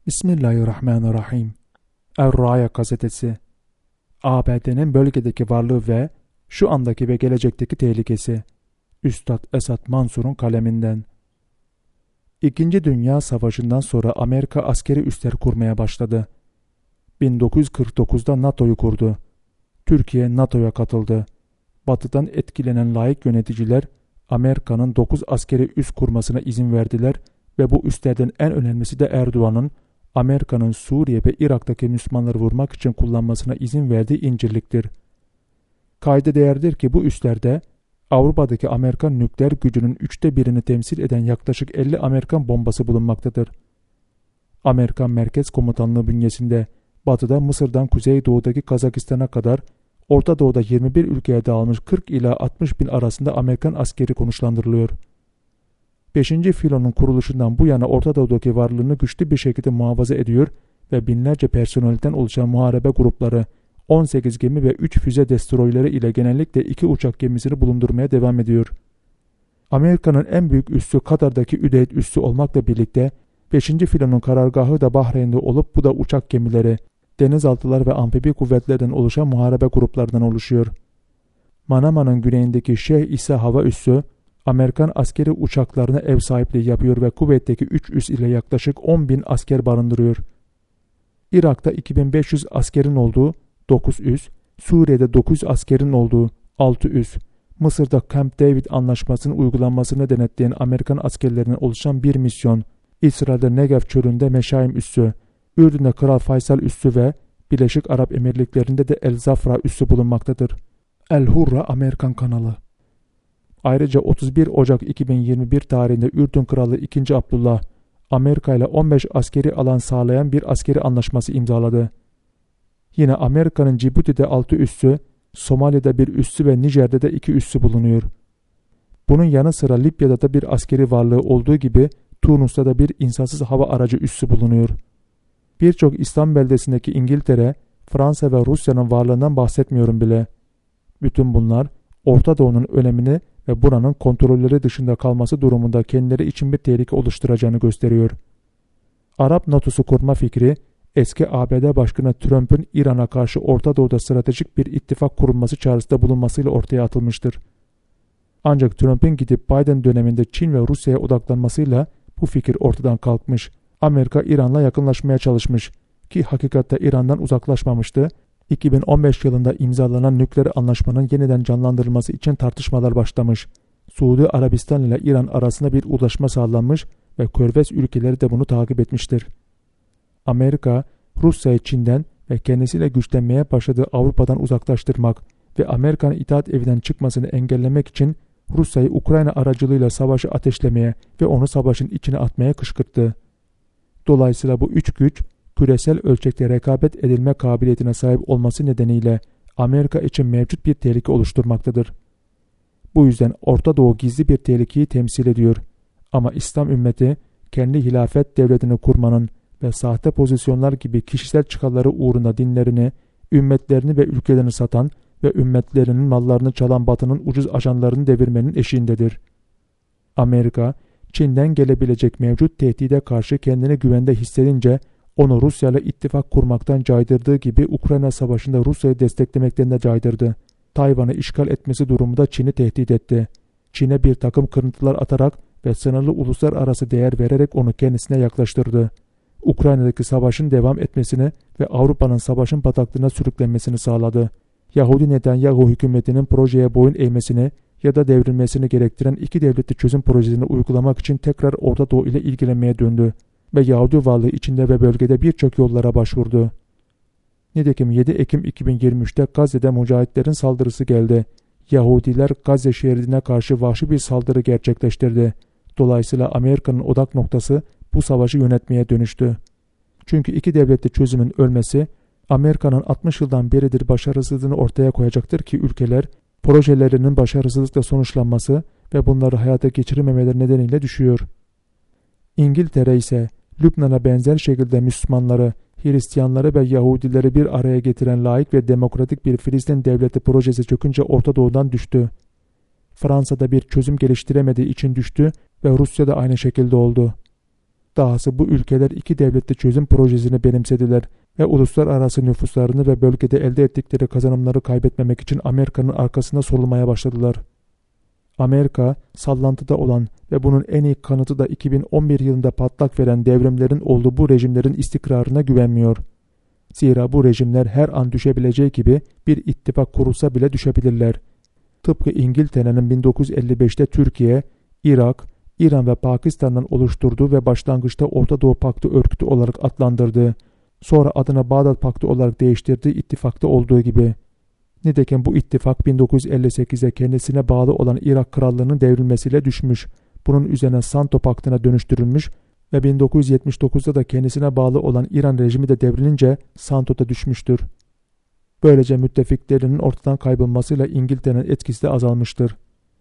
Bismillahirrahmanirrahim. Er-Raya gazetesi. ABD'nin bölgedeki varlığı ve şu andaki ve gelecekteki tehlikesi. Üstad Esat Mansur'un kaleminden. İkinci Dünya Savaşı'ndan sonra Amerika askeri üsler kurmaya başladı. 1949'da NATO'yu kurdu. Türkiye NATO'ya katıldı. Batı'dan etkilenen laik yöneticiler Amerika'nın 9 askeri üs kurmasına izin verdiler ve bu üslerden en önemlisi de Erdoğan'ın Amerika'nın Suriye ve Irak'taki Müslümanları vurmak için kullanmasına izin verdiği incirliktir. Kayda değerdir ki bu üslerde Avrupa'daki Amerikan nükleer gücünün 1/3'ünü temsil eden yaklaşık 50 Amerikan bombası bulunmaktadır. Amerikan Merkez Komutanlığı bünyesinde Batı'da Mısır'dan Kuzeydoğu'daki Kazakistan'a kadar Orta Doğu'da 21 ülkeye dağılmış 40 ila 60 bin arasında Amerikan askeri konuşlandırılıyor. 5. filonun kuruluşundan bu yana Orta Doğu'daki varlığını güçlü bir şekilde muhafaza ediyor ve binlerce personelden oluşan muharebe grupları, 18 gemi ve 3 füze destroyerleri ile genellikle 2 uçak gemisini bulundurmaya devam ediyor. Amerika'nın en büyük üssü Katar'daki Üdeyd üssü olmakla birlikte 5. filonun karargahı da Bahreyn'de olup bu da uçak gemileri, denizaltılar ve amfibi kuvvetlerden oluşan muharebe gruplarından oluşuyor. Manama'nın güneyindeki Şeyh İsa Hava Üssü, Amerikan askeri uçaklarına ev sahipliği yapıyor ve Kuveyt'teki 3 üs ile yaklaşık 10.000 asker barındırıyor. Irak'ta 2500 askerin olduğu 9 üs, Suriye'de 900 askerin olduğu 6 üs, Mısır'da Camp David anlaşmasının uygulanmasını denetleyen Amerikan askerlerinin oluşan bir misyon, İsrail'de Negev çölünde Meşaim üssü, Ürdün'de Kral Faysal üssü ve Birleşik Arap Emirlikleri'nde de El Zafra üssü bulunmaktadır. El Hurra Amerikan kanalı. Ayrıca 31 Ocak 2021 tarihinde Ürdün Kralı 2. Abdullah, Amerika ile 15 askeri alan sağlayan bir askeri anlaşması imzaladı. Yine Amerika'nın Cibuti'de 6 üssü, Somali'de bir üssü ve Nijer'de de 2 üssü bulunuyor. Bunun yanı sıra Libya'da da bir askeri varlığı olduğu gibi Tunus'ta da bir insansız hava aracı üssü bulunuyor. Birçok İslam beldesindeki İngiltere, Fransa ve Rusya'nın varlığından bahsetmiyorum bile. Bütün bunlar Orta Doğu'nun önemini ve buranın kontrolleri dışında kalması durumunda kendileri için bir tehlike oluşturacağını gösteriyor. Arap NATO'su kurma fikri, eski ABD Başkanı Trump'ın İran'a karşı Orta Doğu'da stratejik bir ittifak kurulması çağrısında bulunmasıyla ortaya atılmıştır. Ancak Trump'ın gidip Biden döneminde Çin ve Rusya'ya odaklanmasıyla bu fikir ortadan kalkmış. Amerika İran'la yakınlaşmaya çalışmış ki hakikatte İran'dan uzaklaşmamıştı. 2015 yılında imzalanan nükleer anlaşmanın yeniden canlandırılması için tartışmalar başlamış. Suudi Arabistan ile İran arasında bir uzlaşma sağlanmış ve Körfez ülkeleri de bunu takip etmiştir. Amerika, Rusya'yı Çin'den ve kendisiyle güçlenmeye başladığı Avrupa'dan uzaklaştırmak ve Amerika'nın itaat evinden çıkmasını engellemek için Rusya'yı Ukrayna aracılığıyla savaşı ateşlemeye ve onu savaşın içine atmaya kışkırttı. Dolayısıyla bu üç güç, küresel ölçekte rekabet edilme kabiliyetine sahip olması nedeniyle Amerika için mevcut bir tehlike oluşturmaktadır. Bu yüzden Orta Doğu gizli bir tehlikeyi temsil ediyor. Ama İslam ümmeti kendi hilafet devletini kurmanın ve sahte pozisyonlar gibi kişisel çıkarları uğruna dinlerini, ümmetlerini ve ülkelerini satan ve ümmetlerinin mallarını çalan Batı'nın ucuz ajanlarını devirmenin eşiğindedir. Amerika, Çin'den gelebilecek mevcut tehdide karşı kendini güvende hissedince onu Rusya ile ittifak kurmaktan caydırdığı gibi Ukrayna Savaşı'nda Rusya'yı desteklemekten de caydırdı. Tayvan'ı işgal etmesi durumunda Çin'i tehdit etti. Çin'e bir takım kırıntılar atarak ve sınırlı uluslararası değer vererek onu kendisine yaklaştırdı. Ukrayna'daki savaşın devam etmesini ve Avrupa'nın savaşın bataklığına sürüklenmesini sağladı. Yahudi Netanyahu hükümetinin projeye boyun eğmesini ya da devrilmesini gerektiren iki devletli çözüm projesini uygulamak için tekrar Orta Doğu ile ilgilenmeye döndü ve Yahudi varlığı içinde ve bölgede birçok yollara başvurdu. Nitekim 7 Ekim 2023'te Gazze'de mücahitlerin saldırısı geldi. Yahudiler Gazze şeridine karşı vahşi bir saldırı gerçekleştirdi. Dolayısıyla Amerika'nın odak noktası bu savaşı yönetmeye dönüştü. Çünkü iki devletli çözümün ölmesi, Amerika'nın 60 yıldan beridir başarısızlığını ortaya koyacaktır ki ülkeler, projelerinin başarısızlıkla sonuçlanması ve bunları hayata geçirememeleri nedeniyle düşüyor. İngiltere ise Lübnan'a benzer şekilde Müslümanları, Hristiyanları ve Yahudileri bir araya getiren laik ve demokratik bir Filistin devleti projesi çökünce Orta Doğu'dan düştü. Fransa'da bir çözüm geliştiremediği için düştü ve Rusya da aynı şekilde oldu. Dahası bu ülkeler iki devletli çözüm projesini benimsediler ve uluslararası nüfuslarını ve bölgede elde ettikleri kazanımları kaybetmemek için Amerika'nın arkasında solumaya başladılar. Amerika, sallantıda olan ve bunun en iyi kanıtı da 2011 yılında patlak veren devrimlerin olduğu bu rejimlerin istikrarına güvenmiyor. Zira bu rejimler her an düşebileceği gibi bir ittifak kurulsa bile düşebilirler. Tıpkı İngiltere'nin 1955'te Türkiye, Irak, İran ve Pakistan'dan oluşturduğu ve başlangıçta Orta Doğu Paktı örgütü olarak adlandırdığı, sonra adına Bağdat Paktı olarak değiştirdiği ittifakta olduğu gibi. Nitekim bu ittifak 1958'de kendisine bağlı olan Irak Krallığı'nın devrilmesiyle düşmüş, bunun üzerine Santo Paktı'na dönüştürülmüş ve 1979'da da kendisine bağlı olan İran rejimi de devrilince Santo'da düşmüştür. Böylece müttefiklerinin ortadan kaybolmasıyla İngiltere'nin etkisi de azalmıştır.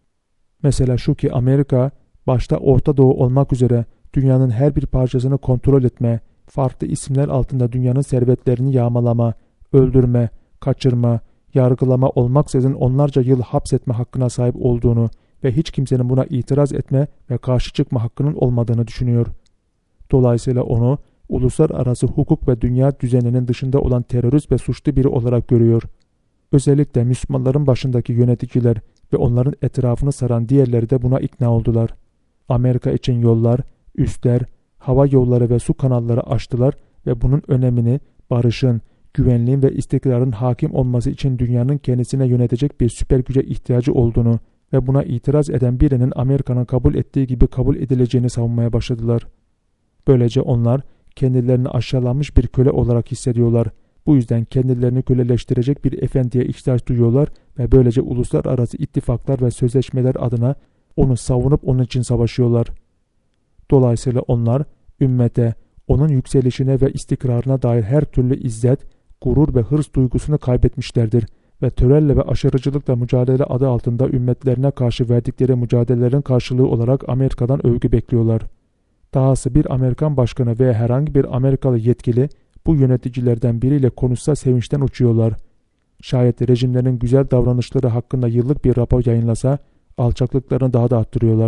Mesela şu ki Amerika, başta Orta Doğu olmak üzere dünyanın her bir parçasını kontrol etme, farklı isimler altında dünyanın servetlerini yağmalama, öldürme, kaçırma, yargılama olmaksızın onlarca yıl hapsetme hakkına sahip olduğunu ve hiç kimsenin buna itiraz etme ve karşı çıkma hakkının olmadığını düşünüyor. Dolayısıyla onu uluslararası hukuk ve dünya düzeninin dışında olan terörist ve suçlu biri olarak görüyor. Özellikle Müslümanların başındaki yöneticiler ve onların etrafını saran diğerleri de buna ikna oldular. Amerika için yollar, üsler, hava yolları ve su kanalları açtılar ve bunun önemini barışın, güvenliğin ve istikrarın hakim olması için dünyanın kendisine yönetecek bir süper güce ihtiyacı olduğunu ve buna itiraz eden birinin Amerika'nın kabul ettiği gibi kabul edileceğini savunmaya başladılar. Böylece onlar kendilerini aşağılanmış bir köle olarak hissediyorlar. Bu yüzden kendilerini köleleştirecek bir efendiye ihtiyaç duyuyorlar ve böylece uluslararası ittifaklar ve sözleşmeler adına onu savunup onun için savaşıyorlar. Dolayısıyla onlar ümmete, onun yükselişine ve istikrarına dair her türlü izzet, gurur ve hırs duygusunu kaybetmişlerdir ve terörle ve aşırıcılıkla mücadele adı altında ümmetlerine karşı verdikleri mücadelelerin karşılığı olarak Amerika'dan övgü bekliyorlar. Dahası bir Amerikan başkanı veya herhangi bir Amerikalı yetkili bu yöneticilerden biriyle konuşsa sevinçten uçuyorlar. Şayet rejimlerin güzel davranışları hakkında yıllık bir rapor yayınlasa alçaklıklarını daha da arttırıyorlar.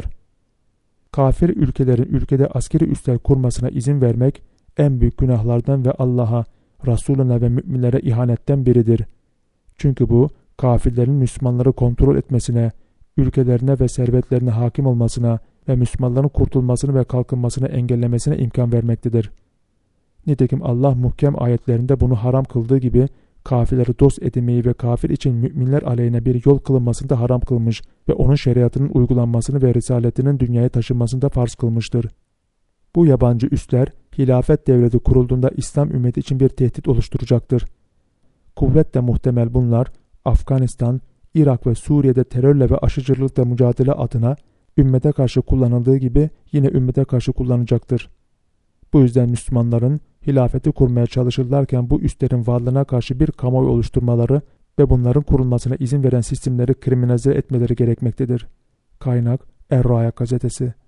Kafir ülkelerin ülkede askeri üsler kurmasına izin vermek en büyük günahlardan ve Allah'a, Resulüne ve müminlere ihanetten biridir. Çünkü bu kafirlerin Müslümanları kontrol etmesine, ülkelerine ve servetlerine hakim olmasına ve Müslümanların kurtulmasını ve kalkınmasını engellemesine imkan vermektedir. Nitekim Allah muhkem ayetlerinde bunu haram kıldığı gibi kafirleri dost edinmeyi ve kafir için müminler aleyhine bir yol kılınmasını da haram kılmış ve onun şeriatının uygulanmasını ve risaletinin dünyaya taşınmasını da farz kılmıştır. Bu yabancı üsler hilafet devleti kurulduğunda İslam ümmeti için bir tehdit oluşturacaktır. Kuvvetle muhtemel bunlar Afganistan, Irak ve Suriye'de terörle ve aşırılıkla mücadele adına ümmete karşı kullanıldığı gibi yine ümmete karşı kullanacaktır. Bu yüzden Müslümanların hilafeti kurmaya çalışırlarken bu üslerin varlığına karşı bir kamuoyu oluşturmaları ve bunların kurulmasına izin veren sistemleri kriminalize etmeleri gerekmektedir. Kaynak Er-Raya gazetesi.